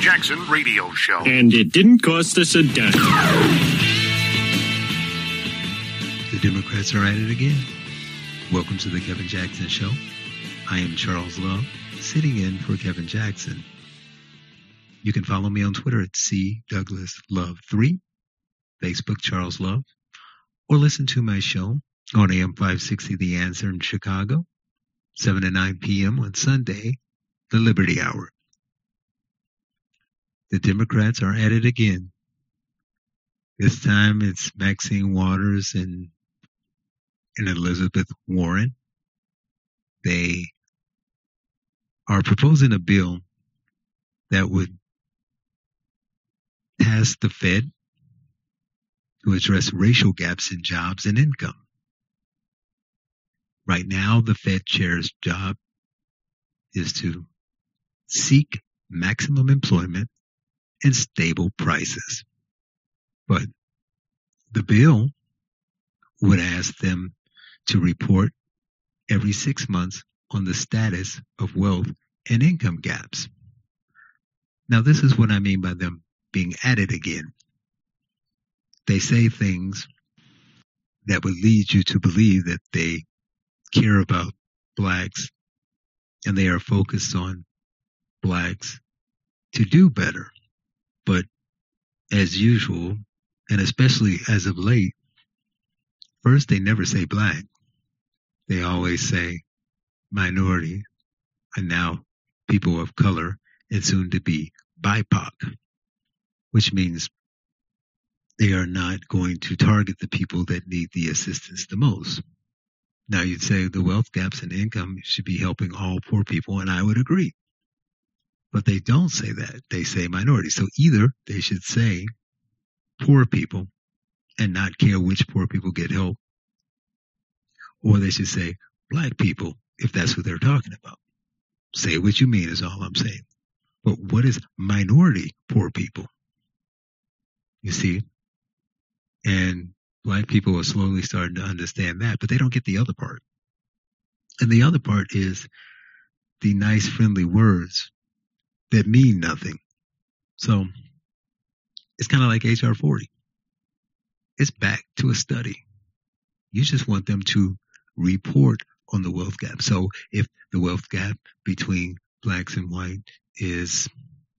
Jackson Radio Show. And it didn't cost us a dime. The Democrats are at it again. Welcome to the Kevin Jackson Show. I am Charles Love, sitting in for Kevin Jackson. You can follow me on Twitter at CDouglasLove3, Facebook Charles Love, or listen to my show on AM 560 The Answer in Chicago, 7 to 9 p.m. on Sunday, the Liberty Hour. The Democrats are at it again. This time it's Maxine Waters and Elizabeth Warren. They are proposing a bill that would task the Fed to address racial gaps in jobs and income. Right now, the Fed chair's job is to seek maximum employment and stable prices. But the bill would ask them to report every 6 months on the status of wealth and income gaps. Now, this is what I mean by them being at it again. They say things that would lead you to believe that they care about blacks and they are focused on blacks to do better. But as usual, and especially as of late, first they never say black. They always say minority, and now people of color, and soon to be BIPOC, which means they are not going to target the people that need the assistance the most. Now you'd say the wealth gaps in income should be helping all poor people, and I would agree. But they don't say that. They say minorities. So either they should say poor people and not care which poor people get help, or they should say black people if that's what they're talking about. Say what you mean is all I'm saying. But what is minority poor people? You see? And black people are slowly starting to understand that, but they don't get the other part. And the other part is the nice, friendly words that mean nothing. So it's kind of like HR 40. It's back to a study. You just want them to report on the wealth gap. So if the wealth gap between blacks and white is,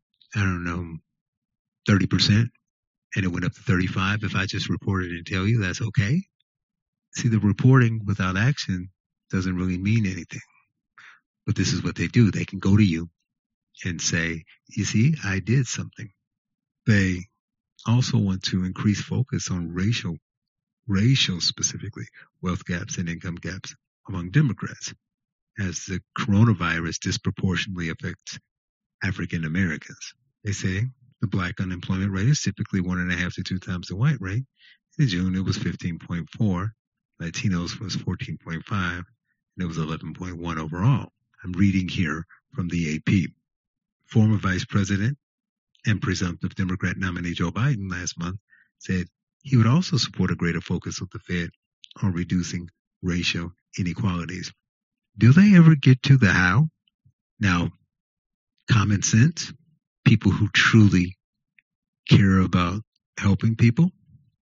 30%, and it went up to 35, if I just report it and tell you, that's okay. See, the reporting without action doesn't really mean anything. But this is what they do. They can go to you and say, you see, I did something. They also want to increase focus on racial specifically, wealth gaps and income gaps among Democrats, as the coronavirus disproportionately affects African Americans. They say the black unemployment rate is typically 1.5 to 2 times the white rate. In June, it was 15.4. Latinos was 14.5, and it was 11.1 overall. I'm reading here from the AP. Former Vice President and presumptive Democrat nominee Joe Biden last month said he would also support a greater focus of the Fed on reducing racial inequalities. Do they ever get to the how? Now, common sense, people who truly care about helping people,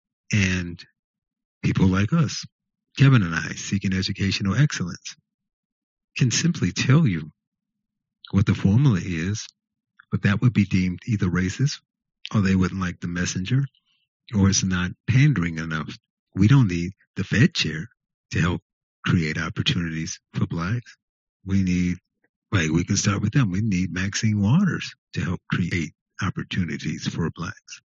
and people like us, Kevin and I, seeking educational excellence, can simply tell you what the formula is, but that would be deemed either racist, or they wouldn't like the messenger, or it's not pandering enough. We don't need the Fed chair to help create opportunities for blacks. We need, we can start with them. We need Maxine Waters to help create opportunities for blacks.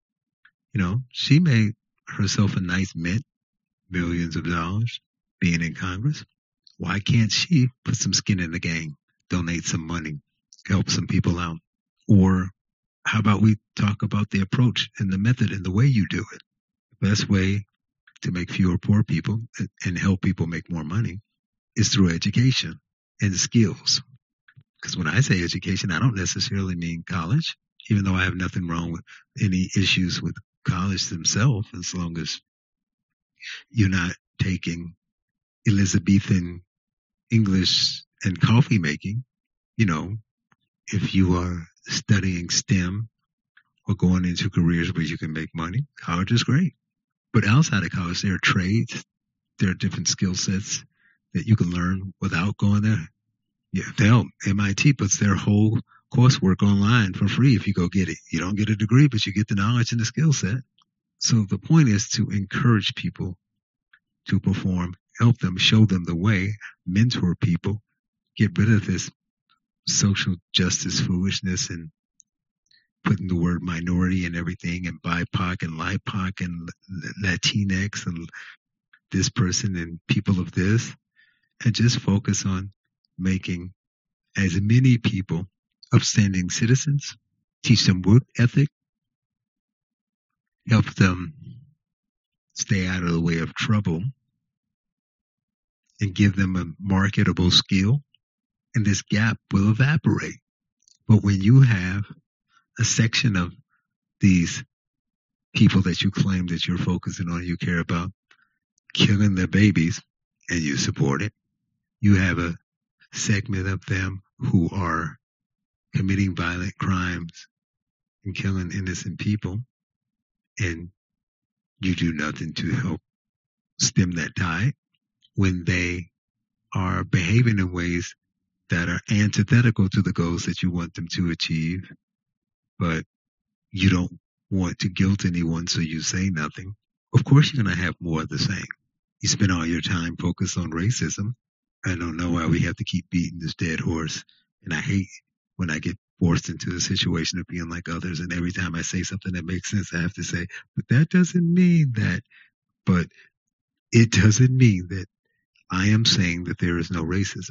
She made herself a nice mint, millions of dollars, being in Congress. Why can't she put some skin in the game, donate some money, help some people out? Or how about we talk about the approach and the method and the way you do it? The best way to make fewer poor people and help people make more money is through education and skills. Because when I say education, I don't necessarily mean college, even though I have nothing wrong with any issues with college themselves, as long as you're not taking Elizabethan English and coffee making. If you are studying STEM or going into careers where you can make money, college is great. But outside of college, there are trades, there are different skill sets that you can learn without going there. Yeah, MIT puts their whole coursework online for free if you go get it. You don't get a degree, but you get the knowledge and the skill set. So the point is to encourage people to perform, help them, show them the way, mentor people, get rid of this social justice foolishness and putting the word minority and everything and BIPOC and LIPOC and Latinx and this person and people of this, and just focus on making as many people upstanding citizens, teach them work ethic, help them stay out of the way of trouble, and give them a marketable skill, and this gap will evaporate. But when you have a section of these people that you claim that you're focusing on, you care about, killing their babies, and you support it, you have a segment of them who are committing violent crimes and killing innocent people, and you do nothing to help stem that tide when they are behaving in ways that are antithetical to the goals that you want them to achieve, but you don't want to guilt anyone, so you say nothing. Of course you're going to have more of the same. You spend all your time focused on racism. I don't know why we have to keep beating this dead horse. And I hate when I get forced into a situation of being like others. And every time I say something that makes sense, I have to say, but that doesn't mean that. But it doesn't mean that I am saying that there is no racism.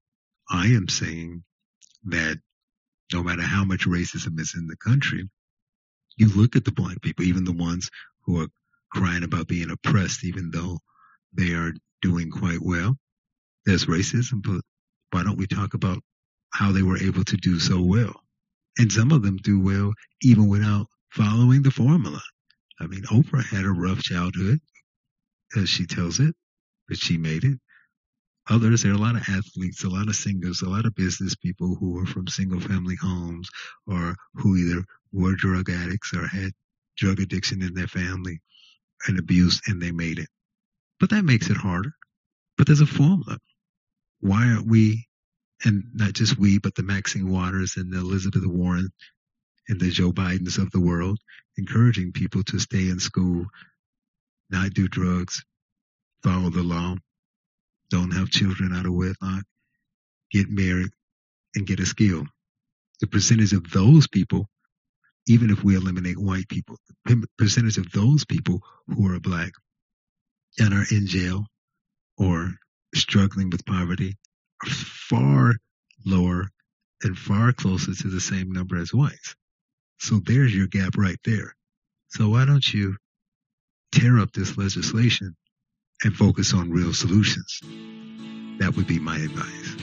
I am saying that no matter how much racism is in the country, you look at the black people, even the ones who are crying about being oppressed, even though they are doing quite well. There's racism, but why don't we talk about how they were able to do so well? And some of them do well even without following the formula. I mean, Oprah had a rough childhood, as she tells it, but she made it. Others, there are a lot of athletes, a lot of singers, a lot of business people who are from single-family homes or who either were drug addicts or had drug addiction in their family and abuse, and they made it. But that makes it harder. But there's a formula. Why aren't we, and not just we, but the Maxine Waters and the Elizabeth Warren and the Joe Bidens of the world, encouraging people to stay in school, not do drugs, follow the law, don't have children out of wedlock, get married, and get a skill. The percentage of those people, even if we eliminate white people, the percentage of those people who are black and are in jail or struggling with poverty are far lower and far closer to the same number as whites. So there's your gap right there. So why don't you tear up this legislation and focus on real solutions? That would be my advice.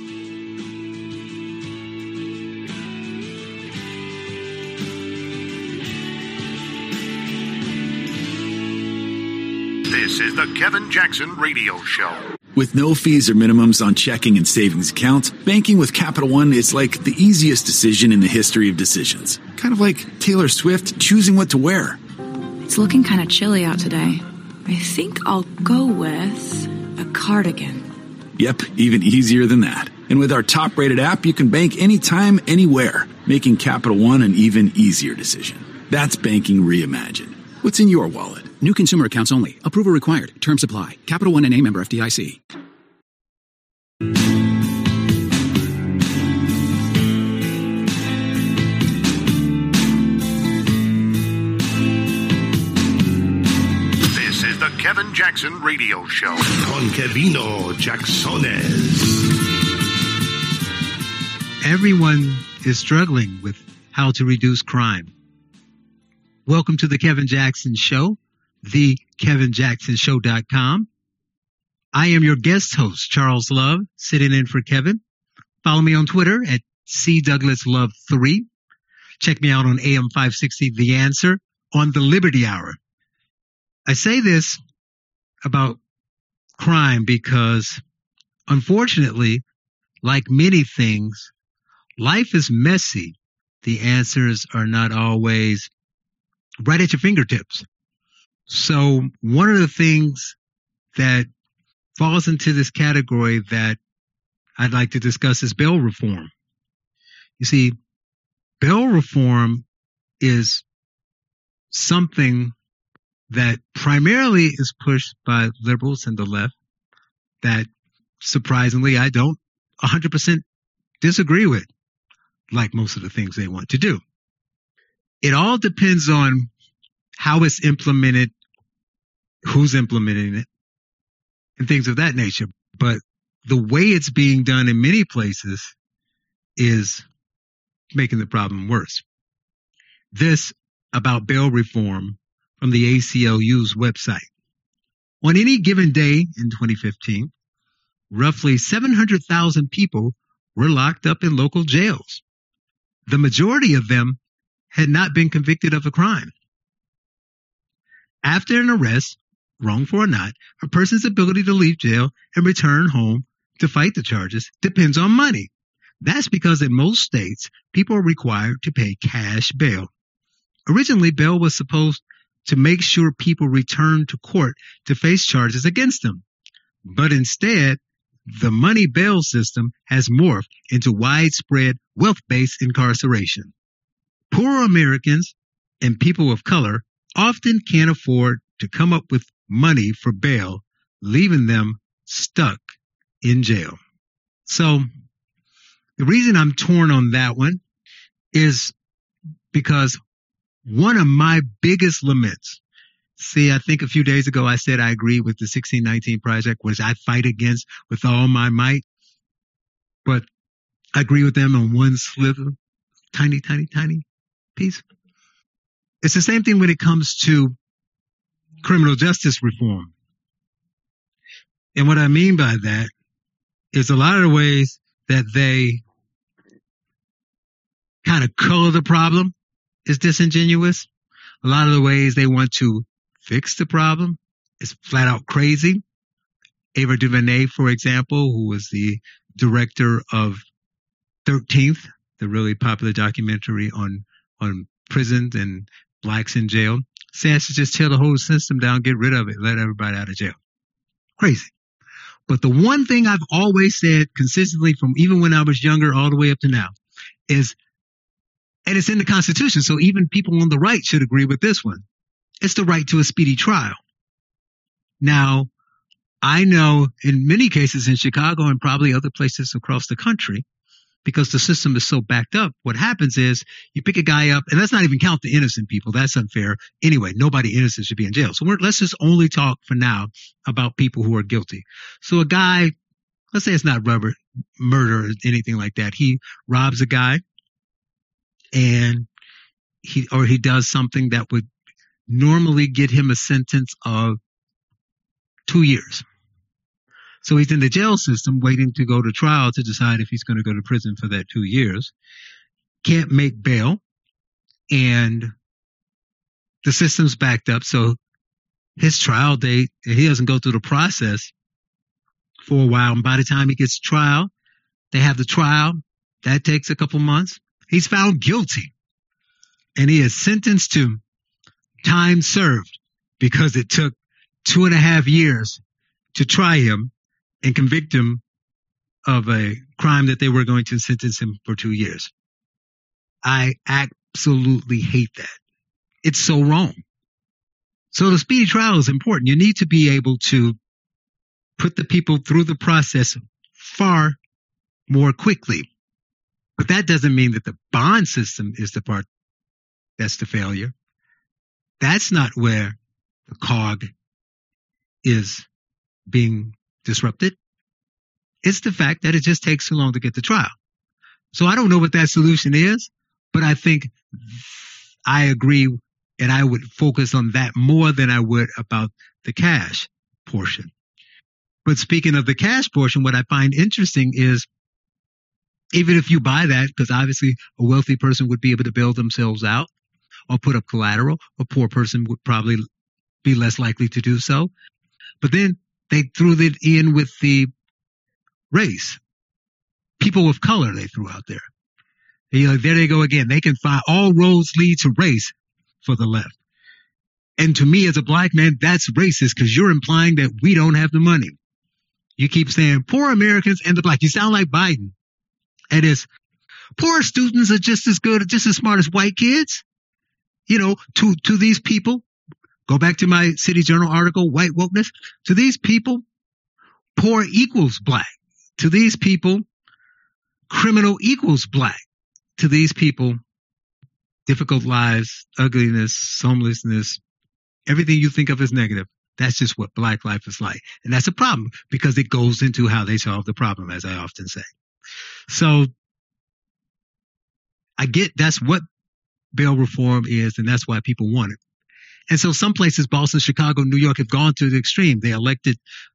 This is the Kevin Jackson Radio Show. With no fees or minimums on checking and savings accounts, banking with Capital One is like the easiest decision in the history of decisions. Kind of like Taylor Swift choosing what to wear. It's looking kind of chilly out today. I think I'll go with a cardigan. Yep, even easier than that. And with our top-rated app, you can bank anytime, anywhere, making Capital One an even easier decision. That's banking reimagined. What's in your wallet? New consumer accounts only. Approval required. Terms apply. Capital One N.A. member FDIC. This is the Kevin Jackson Radio Show. Con Kevino Jacksones. Everyone is struggling with how to reduce crime. Welcome to the Kevin Jackson Show, thekevinjacksonshow.com. I am your guest host, Charles Love, sitting in for Kevin. Follow me on Twitter at CDouglasLove3. Check me out on AM 560 The Answer on the Liberty Hour. I say this about crime because, unfortunately, like many things, life is messy the answers are not always right at your fingertips. So one of the things that falls into this category that I'd like to discuss is bail reform. You see, bail reform is something that primarily is pushed by liberals and the left that surprisingly I don't 100% disagree with, like most of the things they want to do. It all depends on how it's implemented, who's implementing it, and things of that nature. But the way it's being done in many places is making the problem worse. This about bail reform from the ACLU's website. On any given day in 2015, roughly 700,000 people were locked up in local jails. The majority of them had not been convicted of a crime. After an arrest, wrongful or not, a person's ability to leave jail and return home to fight the charges depends on money. That's because in most states, people are required to pay cash bail. Originally, bail was supposed to make sure people returned to court to face charges against them. But instead, the money bail system has morphed into widespread wealth-based incarceration. Poor Americans and people of color often can't afford to come up with money for bail, leaving them stuck in jail. So the reason I'm torn on that one is because one of my biggest laments, see, I think a few days ago I said I agree with the 1619 Project, which I fight against with all my might, but I agree with them on one sliver, tiny piece. It's the same thing when it comes to criminal justice reform. And what I mean by that is a lot of the ways that they kind of color the problem is disingenuous. A lot of the ways they want to fix the problem is flat out crazy. Ava DuVernay, for example, who was the director of 13th, the really popular documentary on prisons and blacks in jail, says to just tear the whole system down, get rid of it, let everybody out of jail. Crazy. But the one thing I've always said consistently from even when I was younger all the way up to now is, and it's in the Constitution, so even people on the right should agree with this one, it's the right to a speedy trial. Now, I know in many cases in Chicago and probably other places across the country, because the system is so backed up, what happens is you pick a guy up, and let's not even count the innocent people. That's unfair. Anyway, nobody innocent should be in jail. So let's just only talk for now about people who are guilty. So a guy, let's say it's not murder or anything like that. He robs a guy and he does something that would normally get him a sentence of 2 years. So he's in the jail system waiting to go to trial to decide if he's going to go to prison for that 2 years. Can't make bail. And the system's backed up. So his trial date, he doesn't go through the process for a while. And by the time he gets to trial, they have the trial. That takes a couple months. He's found guilty. And he is sentenced to time served because it took 2.5 years to try him and convict him of a crime that they were going to sentence him for 2 years. I absolutely hate that. It's so wrong. So the speedy trial is important. You need to be able to put the people through the process far more quickly. But that doesn't mean that the bond system is the part that's the failure. That's not where the cog is being disrupted. It's the fact that it just takes too long to get to trial. So I don't know what that solution is, but I think I agree, and I would focus on that more than I would about the cash portion. But speaking of the cash portion, what I find interesting is even if you buy that, because obviously a wealthy person would be able to bail themselves out or put up collateral, a poor person would probably be less likely to do so. But then they threw it in with the race. People of color they threw out there. There they go again. They can find all roads lead to race for the left. And to me, as a black man, that's racist because you're implying that we don't have the money. You keep saying poor Americans and the black. You sound like Biden. And it's poor students are just as good, just as smart as white kids. To these people, go back to my City Journal article, White Wokeness. To these people, poor equals black. To these people, criminal equals black. To these people, difficult lives, ugliness, homelessness, everything you think of as negative. That's just what black life is like. And that's a problem because it goes into how they solve the problem, as I often say. So I get that's what bail reform is, and that's why people want it. And so some places, Boston, Chicago, New York, have gone to the extreme. They elected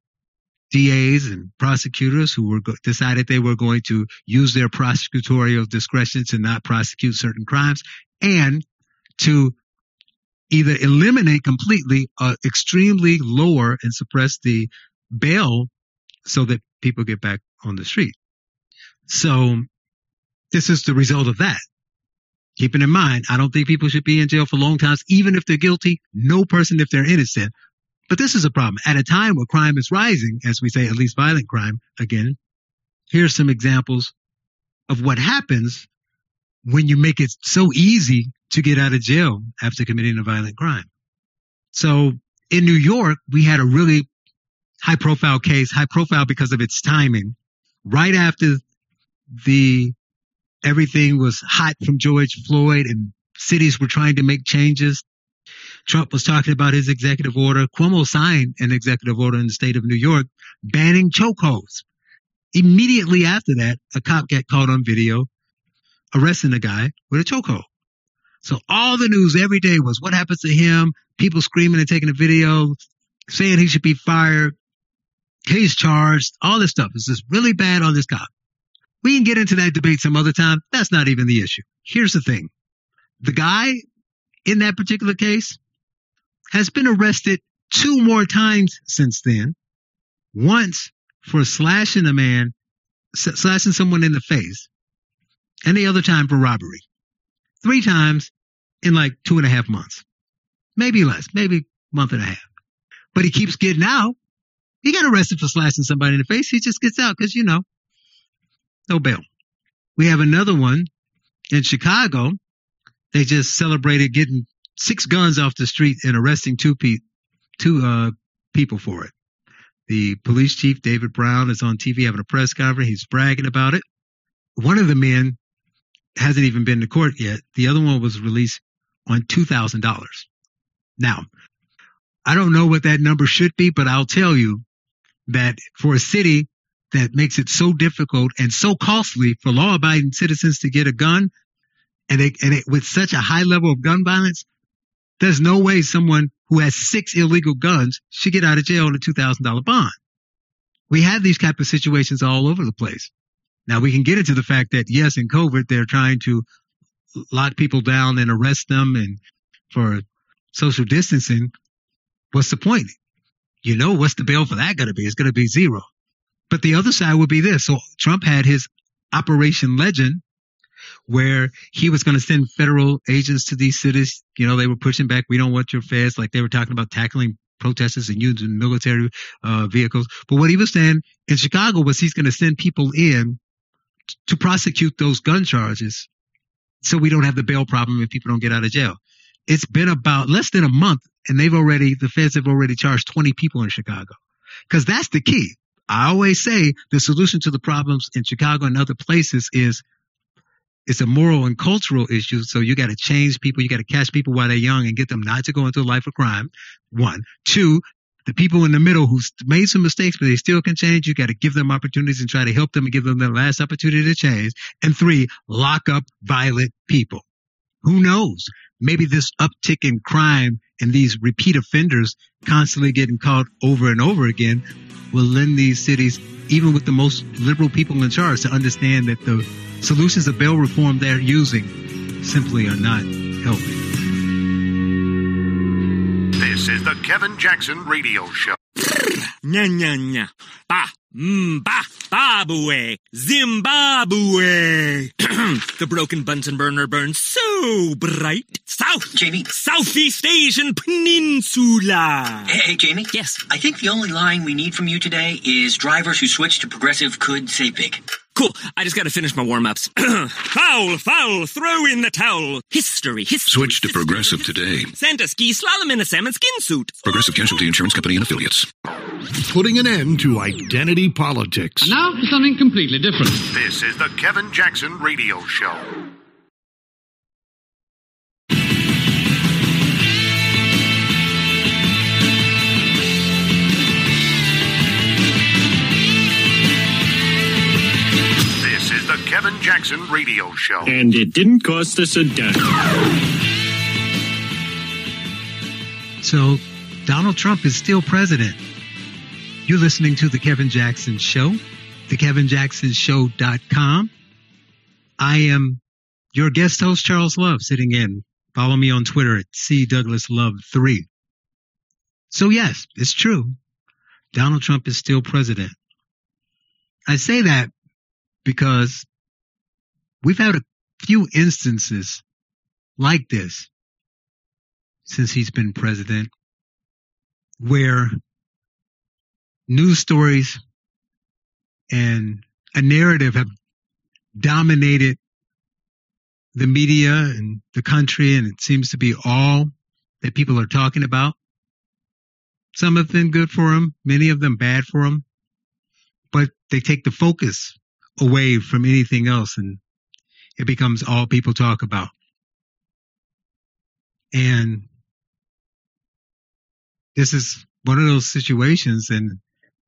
DAs and prosecutors who decided they were going to use their prosecutorial discretion to not prosecute certain crimes and to either eliminate completely or extremely lower and suppress the bail so that people get back on the street. So this is the result of that. Keeping in mind, I don't think people should be in jail for long times, even if they're guilty. No person if they're innocent. But this is a problem. At a time where crime is rising, as we say, at least violent crime, again, here's some examples of what happens when you make it so easy to get out of jail after committing a violent crime. So in New York, we had a really high profile case, high profile because of its timing. Right after everything was hot from George Floyd and cities were trying to make changes. Trump was talking about his executive order. Cuomo signed an executive order in the state of New York banning chokeholds. Immediately after that, a cop got caught on video arresting a guy with a chokehold. So all the news every day was what happens to him, people screaming and taking a video, saying he should be fired, he's charged, all this stuff. It's just really bad on this cop. We can get into that debate some other time. That's not even the issue. Here's the thing. The guy in that particular case has been arrested 2 more times since then. Once for slashing someone in the face, and the other time for robbery. 3 times in like 2.5 months. Maybe less, maybe a month and a half. But he keeps getting out. He got arrested for slashing somebody in the face. He just gets out because, no bail. We have another one in Chicago. They just celebrated getting 6 guns off the street and arresting 2 people for it. The police chief, David Brown, is on TV having a press conference. He's bragging about it. One of the men hasn't even been to court yet. The other one was released on $2,000. Now, I don't know what that number should be, but I'll tell you that for a city that makes it so difficult and so costly for law-abiding citizens to get a gun, and with such a high level of gun violence, there's no way someone who has 6 illegal guns should get out of jail on a $2,000 bond. We have these type of situations all over the place. Now, we can get into the fact that, yes, in COVID, they're trying to lock people down and arrest them, and for social distancing, what's the point? What's the bail for that going to be? It's going to be 0. But the other side would be this. So Trump had his Operation Legend, where he was going to send federal agents to these cities. They were pushing back. We don't want your feds. Like they were talking about tackling protesters and using military vehicles. But what he was saying in Chicago was he's going to send people in to prosecute those gun charges so we don't have the bail problem if people don't get out of jail. It's been about less than a month, and the feds have already charged 20 people in Chicago. Because that's the key. I always say the solution to the problems in Chicago and other places is it's a moral and cultural issue. So you got to change people. You got to catch people while they're young and get them not to go into a life of crime. 1. 2, the people in the middle who's made some mistakes, but they still can change. You got to give them opportunities and try to help them and give them their last opportunity to change. And 3, lock up violent people. Who knows? Maybe this uptick in crime and these repeat offenders constantly getting caught over and over again will lend these cities, even with the most liberal people in charge, to understand that the solutions of bail reform they're using simply are not helping. This is the Kevin Jackson Radio Show. Nya, nya, nya. Ba, ba, ba. Zimbabwe. The broken Bunsen burner burns so bright. Southeast Asian Peninsula. Hey, Jamie? Yes? I think the only line we need from you today is drivers who switch to Progressive could save big. Cool. I just gotta finish my warm-ups. Foul, throw in the towel. History. Switch to Progressive today. Santa ski slalom in a salmon skin suit. Progressive Casualty Insurance Company and Affiliates. Putting an end to identity politics. And now for something completely different. This is the Kevin Jackson Radio Show. This is the Kevin Jackson Radio Show. And it didn't cost us a dime. So Donald Trump is still president. You're listening to The Kevin Jackson Show, thekevinjacksonshow.com. I am your guest host, Charles Love, sitting in. Follow me on Twitter at CDouglasLove3. So yes, it's true. Donald Trump is still president. I say that because we've had a few instances like this since he's been president, where news stories and a narrative have dominated the media and the country, and it seems to be all that people are talking about. Some of them good for him, many of them bad for him, but they take the focus away from anything else, and it becomes all people talk about. And this is one of those situations, and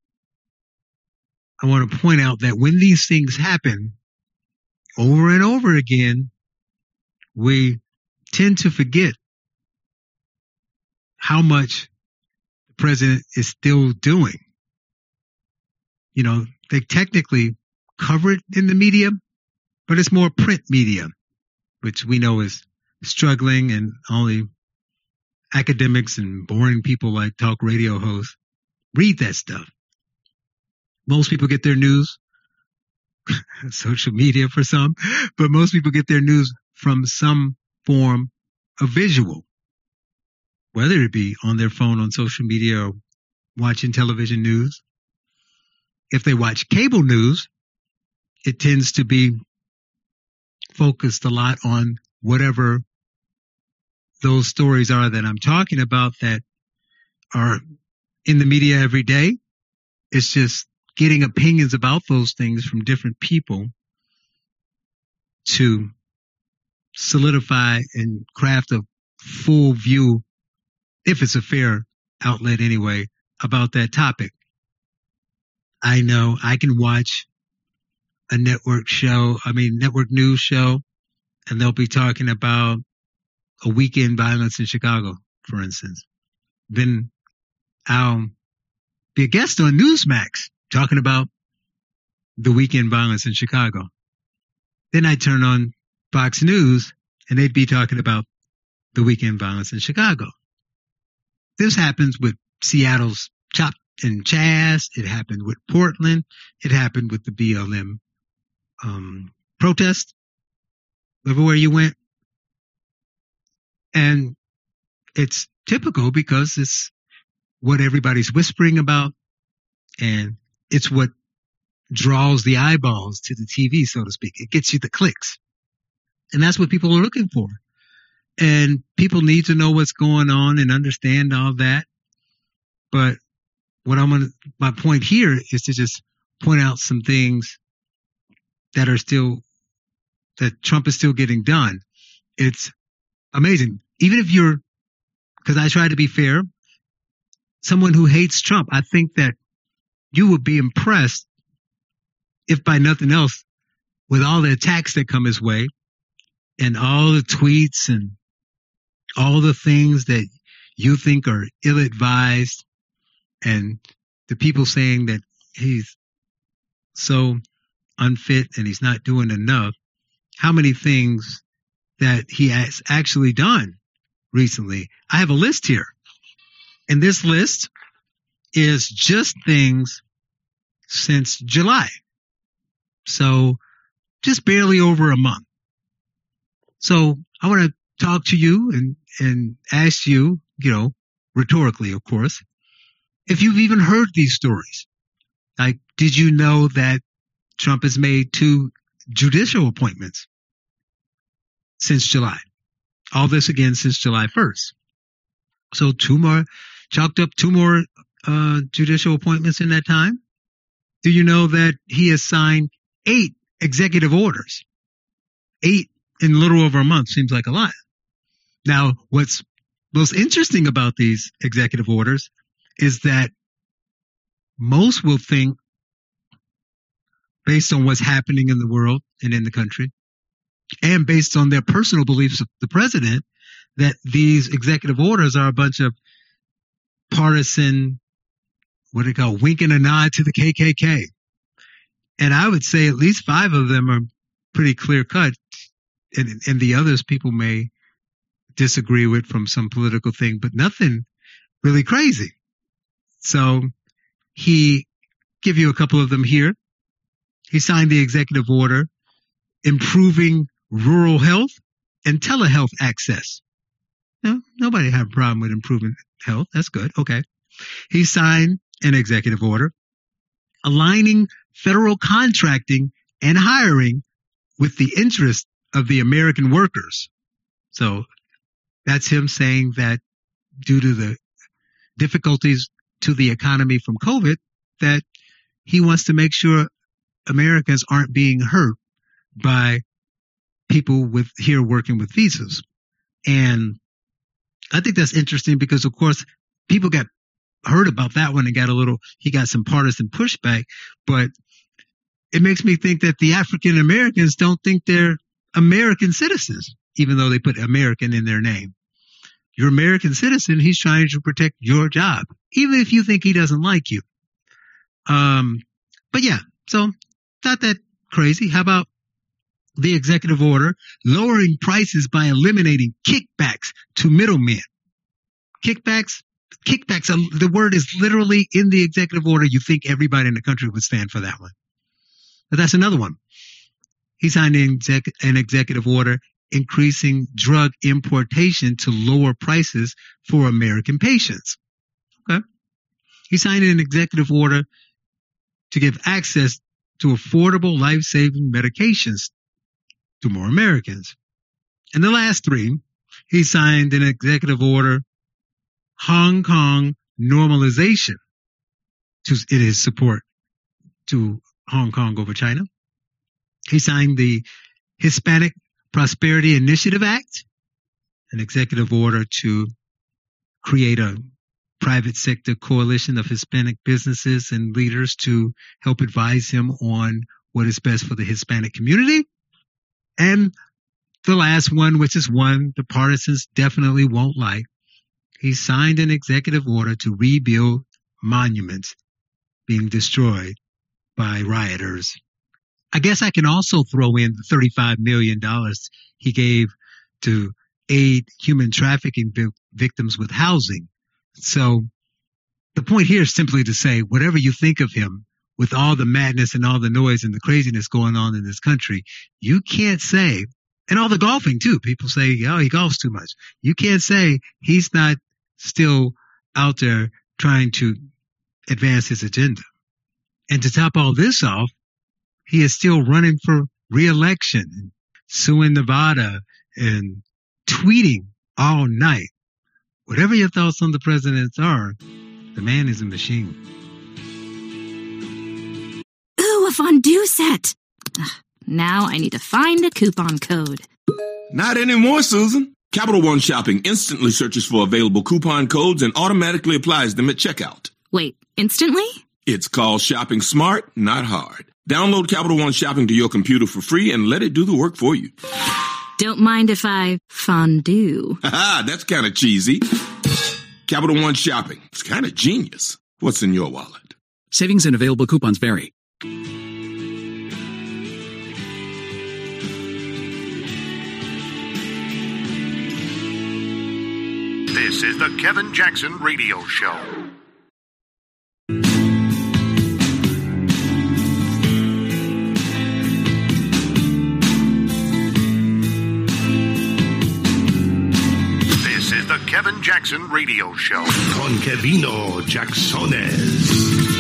I want to point out that when these things happen over and over again, we tend to forget how much the president is still doing. You know, they technically cover it in the media, but it's more print media, which we know is struggling, and only academics and boring people like talk radio hosts read that stuff. Most people get their news, social media for some, but most people get their news from some form of visual, whether it be on their phone, on social media, or watching television news. If they watch cable news, it tends to be focused a lot on whatever those stories are that I'm talking about that are in the media every day. It's just getting opinions about those things from different people to solidify and craft a full view, if it's a fair outlet anyway, about that topic. I know I can watch a network news show, and they'll be talking about a weekend violence in Chicago, for instance. Then I'll be a guest on Newsmax talking about the weekend violence in Chicago. Then I turn on Fox News, and they'd be talking about the weekend violence in Chicago. This happens with Seattle's Chop and Chaz. It happened with Portland. It happened with the BLM protest, everywhere you went. And it's typical because it's what everybody's whispering about, and it's what draws the eyeballs to the TV, so to speak. It gets you the clicks. And that's what people are looking for. And people need to know what's going on and understand all that. But my point here is to just point out some things that Trump is still getting done. It's amazing. Even if because I try to be fair, someone who hates Trump, I think that you would be impressed, if by nothing else, with all the attacks that come his way and all the tweets and all the things that you think are ill-advised, and the people saying that he's so unfit and he's not doing enough. How many things that he has actually done recently? I have a list here, and this list is just things since July. So just barely over a month. So I want to talk to you and ask you, rhetorically, of course, if you've even heard these stories. Like, did you know that Trump has made 2 judicial appointments since July? All this again since July 1st. So chalked up 2 more judicial appointments in that time. Do you know that he has signed 8 executive orders? 8 in a little over a month seems like a lot. Now, what's most interesting about these executive orders is that most will think, based on what's happening in the world and in the country, and based on their personal beliefs of the president, that these executive orders are a bunch of partisan, what do they call, winking a nod to the KKK. And I would say at least 5 of them are pretty clear cut. And the others people may disagree with from some political thing, but nothing really crazy. So he give you a couple of them here. He signed the executive order improving rural health and telehealth access. No, nobody have a problem with improving health. That's good. Okay. He signed an executive order aligning federal contracting and hiring with the interests of the American workers. So that's him saying that due to the difficulties to the economy from COVID, that he wants to make sure Americans aren't being hurt by people here working with visas. And I think that's interesting because, of course, people got heard about that one and he got some partisan pushback, but it makes me think that the African Americans don't think they're American citizens, even though they put American in their name. You're American citizen. He's trying to protect your job, even if you think he doesn't like you. But yeah, so not that crazy. How about the executive order lowering prices by eliminating kickbacks to middlemen? Kickbacks, the word is literally in the executive order. You think everybody in the country would stand for that one. But that's another one. He signed an executive order increasing drug importation to lower prices for American patients. Okay. He signed an executive order to give access to affordable life-saving medications to more Americans. And the last 3, he signed an executive order, Hong Kong normalization, in his support to Hong Kong over China. He signed the Hispanic Prosperity Initiative Act, an executive order to create a private sector coalition of Hispanic businesses and leaders to help advise him on what is best for the Hispanic community. And the last one, which is one the partisans definitely won't like, he signed an executive order to rebuild monuments being destroyed by rioters. I guess I can also throw in the $35 million he gave to aid human trafficking victims with housing. So the point here is simply to say, whatever you think of him, with all the madness and all the noise and the craziness going on in this country, you can't say, and all the golfing too, people say, oh, he golfs too much. You can't say he's not still out there trying to advance his agenda. And to top all this off, he is still running for re-election, suing Nevada and tweeting all night. Whatever your thoughts on the president are, the man is a machine. Ooh, a fondue set. Now I need to find a coupon code. Not anymore, Susan. Capital One Shopping instantly searches for available coupon codes and automatically applies them at checkout. Wait, instantly? It's called shopping smart, not hard. Download Capital One Shopping to your computer for free and let it do the work for you. Don't mind if I fondue. Haha, that's kind of cheesy. Capital One Shopping. It's kind of genius. What's in your wallet? Savings and available coupons vary. This is the Kevin Jackson Radio Show. Jackson Radio Show. Con Kevino Jacksones.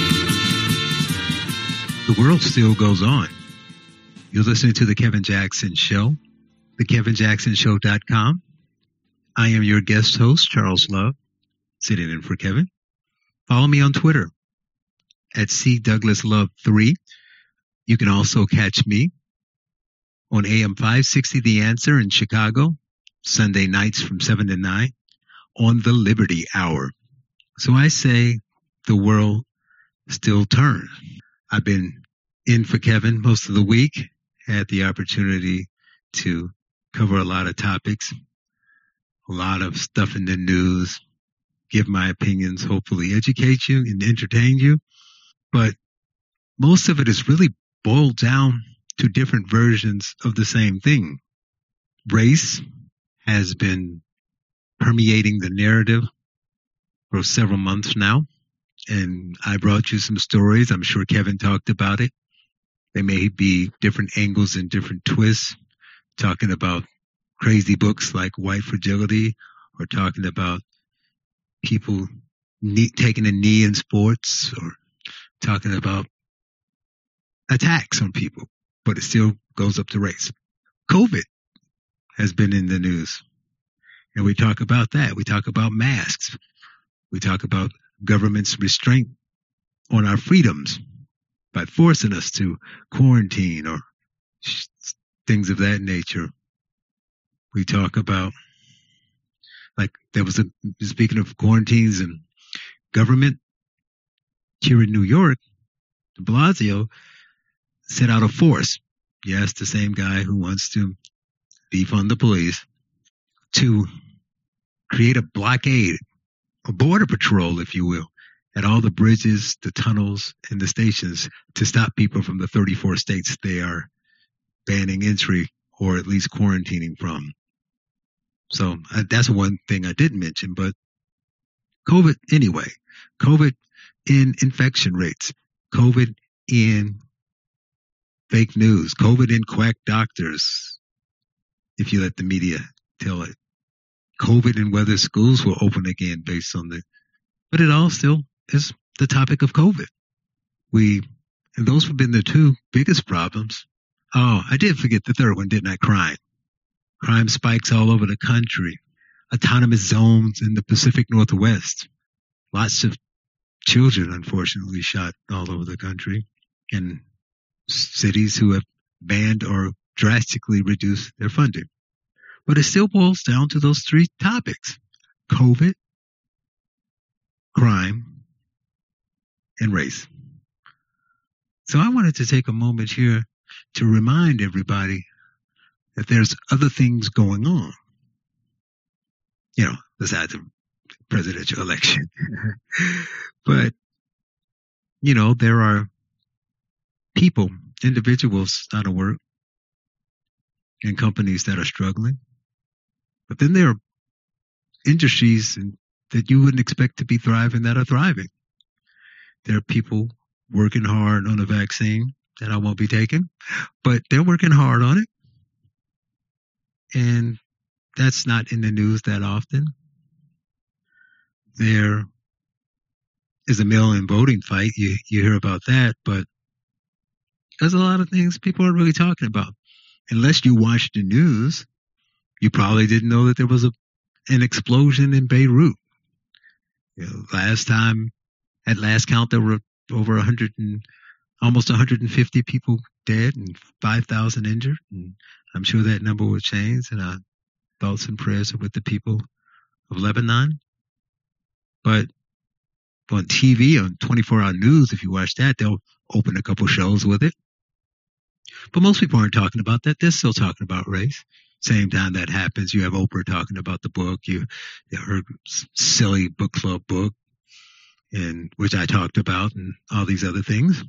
The world still goes on. You're listening to The Kevin Jackson Show, thekevinjacksonshow.com. I am your guest host, Charles Love, sitting in for Kevin. Follow me on Twitter at CDouglasLove3. You can also catch me on AM 560 The Answer in Chicago, Sunday nights from 7 to 9 on the Liberty Hour. So I say the world still turns. I've been in for Kevin most of the week, had the opportunity to cover a lot of topics, a lot of stuff in the news, give my opinions, hopefully educate you and entertain you. But most of it is really boiled down to different versions of the same thing. Race has been permeating the narrative for several months now. And I brought you some stories. I'm sure Kevin talked about it. There may be different angles and different twists, talking about crazy books like White Fragility, or talking about people taking a knee in sports, or talking about attacks on people, but it still goes up to race. COVID has been in the news, and we talk about that. We talk about masks. We talk about government's restraint on our freedoms by forcing us to quarantine or things of that nature. We talk about, like, there was speaking of quarantines and government, here in New York, de Blasio set out a force. Yes, the same guy who wants to defund the police, to create a blockade, a border patrol, if you will, at all the bridges, the tunnels, and the stations to stop people from the 34 states they are banning entry or at least quarantining from. So that's one thing I didn't mention, but COVID anyway. COVID in infection rates, COVID in fake news, COVID in quack doctors, if you let the media tell it. COVID and whether schools will open again based on but it all still is the topic of COVID. And those have been the two biggest problems. Oh, I did forget the third one, didn't I? Crime spikes all over the country. Autonomous zones in the Pacific Northwest. Lots of children, unfortunately, shot all over the country. And cities who have banned or drastically reduced their funding. But it still boils down to those three topics: COVID, crime, and race. So I wanted to take a moment here to remind everybody that there's other things going on, besides the presidential election. But, there are people, individuals out of work, and companies that are struggling. But then there are industries that you wouldn't expect to be thriving that are thriving. There are people working hard on a vaccine that I won't be taking, but they're working hard on it. And that's not in the news that often. There is a mail-in voting fight. You hear about that, but there's a lot of things people aren't really talking about. Unless you watch the news, you probably didn't know that there was an explosion in Beirut. At last count, there were over almost 150 people dead and 5,000 injured. And I'm sure that number will change, and our thoughts and prayers are with the people of Lebanon. But on TV, on 24-hour news, if you watch that, they'll open a couple shows with it. But most people aren't talking about that. They're still talking about race. Same time that happens, you have Oprah talking about the book, her silly book club book, and which I talked about, and all these other things.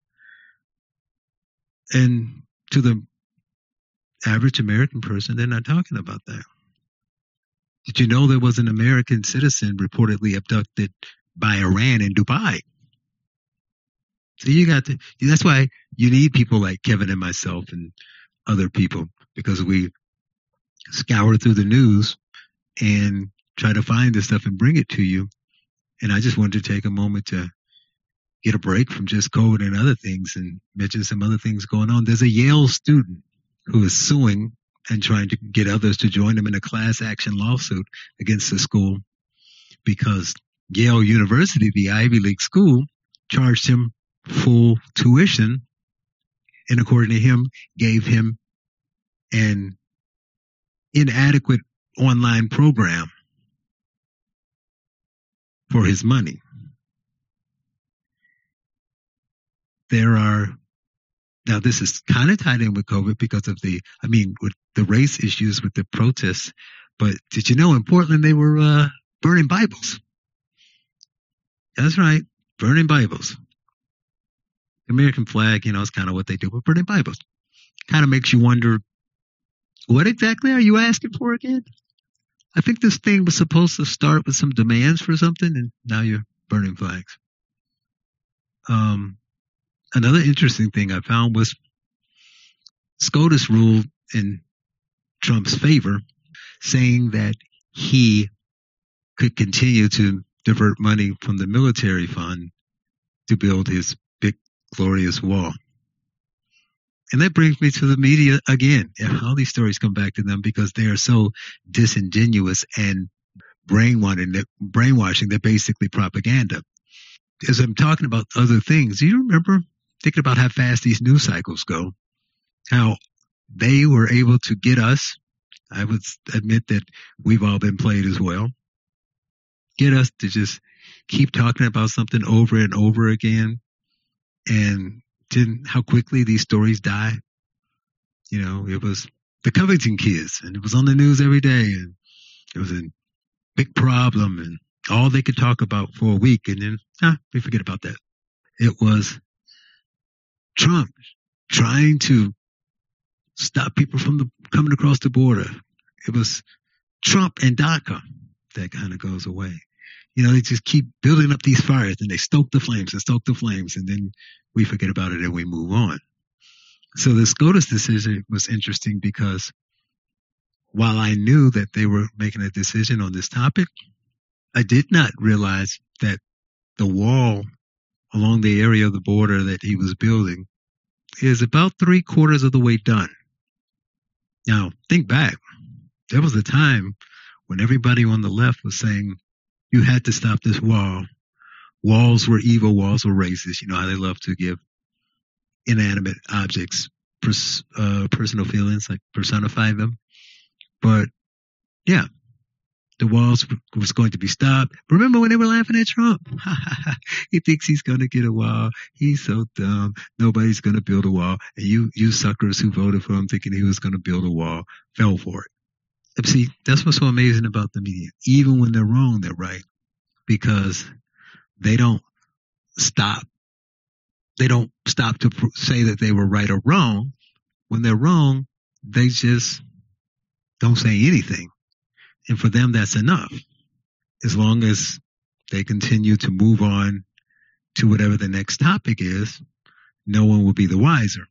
And to the average American person, they're not talking about that. Did you know there was an American citizen reportedly abducted by Iran in Dubai? So that's why you need people like Kevin and myself and other people, because we scour through the news and try to find this stuff and bring it to you. And I just wanted to take a moment to get a break from just COVID and other things and mention some other things going on. There's a Yale student who is suing and trying to get others to join him in a class action lawsuit against the school because Yale University, the Ivy League school, charged him full tuition and, according to him, gave him an inadequate online program for his money. Now this is kind of tied in with COVID because of with the race issues with the protests. But did you know in Portland they were burning Bibles? That's right, burning Bibles. The American flag, is kind of what they do, but burning Bibles kind of makes you wonder, what exactly are you asking for again? I think this thing was supposed to start with some demands for something, and now you're burning flags. Another interesting thing I found was SCOTUS ruled in Trump's favor, saying that he could continue to divert money from the military fund to build his big, glorious wall. And that brings me to the media again. All these stories come back to them because they are so disingenuous and brainwashing. They're basically propaganda. As I'm talking about other things, do you remember thinking about how fast these news cycles go? How they were able to get us, I would admit that we've all been played as well, get us to just keep talking about something over and over again, and how quickly these stories die. It was the Covington kids, and it was on the news every day, and it was a big problem, and all they could talk about for a week, and then we forget about that. It was Trump trying to stop people from coming across the border. It was Trump and DACA. That kind of goes away. They just keep building up these fires, and they stoke the flames, and then we forget about it and we move on. So the SCOTUS decision was interesting because while I knew that they were making a decision on this topic, I did not realize that the wall along the area of the border that he was building is about 3/4 of the way done. Now, think back. There was a time when everybody on the left was saying, you had to stop this wall. Walls were evil. Walls were racist. You know how they love to give inanimate objects personal feelings, like personify them. But, yeah. The walls was going to be stopped. Remember when they were laughing at Trump? He thinks he's going to get a wall. He's so dumb. Nobody's going to build a wall. And you suckers who voted for him thinking he was going to build a wall fell for it. And see, that's what's so amazing about the media. Even when they're wrong, they're right. Because they don't stop. They don't stop to say that they were right or wrong. When they're wrong, they just don't say anything. And for them, that's enough. As long as they continue to move on to whatever the next topic is, no one will be the wiser.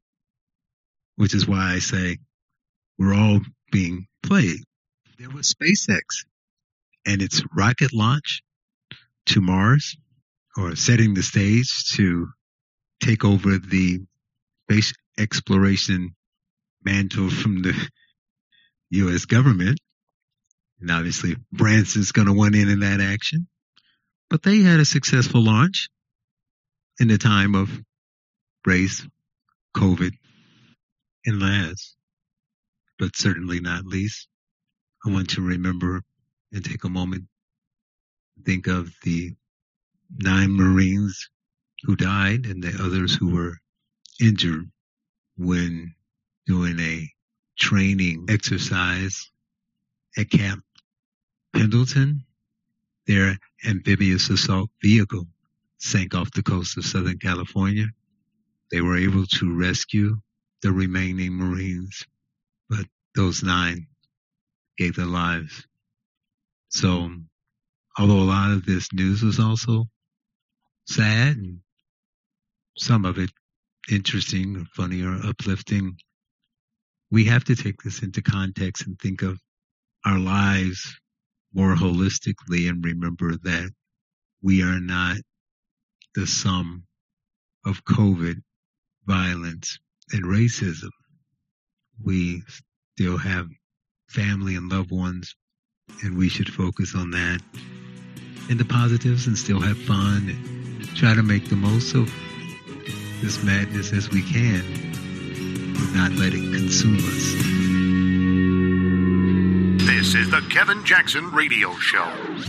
Which is why I say we're all being played. There was SpaceX and its rocket launch to Mars, or setting the stage to take over the space exploration mantle from the U.S. government. And obviously, Branson's going to want in that action. But they had a successful launch in the time of race, COVID, and last, but certainly not least, I want to remember and take a moment to think of the 9 Marines who died and the others who were injured when doing a training exercise at Camp Pendleton. Their amphibious assault vehicle sank off the coast of Southern California. They were able to rescue the remaining Marines, but those 9 gave their lives. So, although a lot of this news was also sad and some of it interesting or funny or uplifting, we have to take this into context and think of our lives more holistically and remember that we are not the sum of COVID, violence, and racism. We still have family and loved ones, and we should focus on that and the positives and still have fun and try to make the most of this madness as we can, but not let it consume us. This is the Kevin Jackson Radio Show.